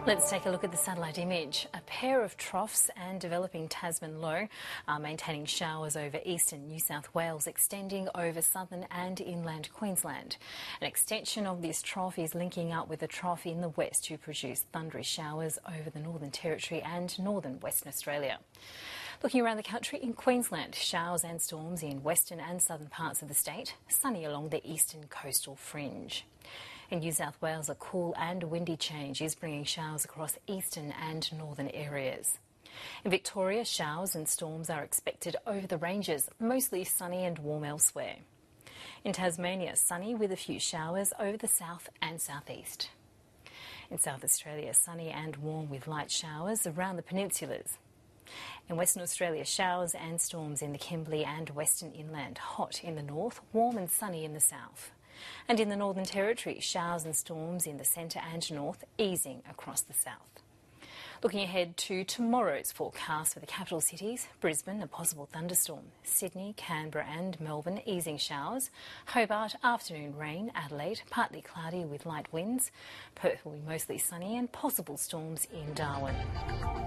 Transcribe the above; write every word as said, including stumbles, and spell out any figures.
Let's take a look at the satellite image. A pair of troughs and developing Tasman low are maintaining showers over eastern New South Wales, extending over southern and inland Queensland. An extension of this trough is linking up with a trough in the west to produce thundery showers over the Northern Territory and northern Western Australia. Looking around the country, in Queensland, showers and storms in western and southern parts of the state, sunny along the eastern coastal fringe. In New South Wales, a cool and windy change is bringing showers across eastern and northern areas. In Victoria, showers and storms are expected over the ranges, mostly sunny and warm elsewhere. In Tasmania, sunny with a few showers over the south and southeast. In South Australia, sunny and warm with light showers around the peninsulas. In Western Australia, showers and storms in the Kimberley and Western Inland, hot in the north, warm and sunny in the south. And in the Northern Territory, showers and storms in the centre and north, easing across the south. Looking ahead to tomorrow's forecast for the capital cities: Brisbane, a possible thunderstorm; Sydney, Canberra and Melbourne, easing showers; Hobart, afternoon rain; Adelaide, partly cloudy with light winds; Perth will be mostly sunny and possible storms in Darwin.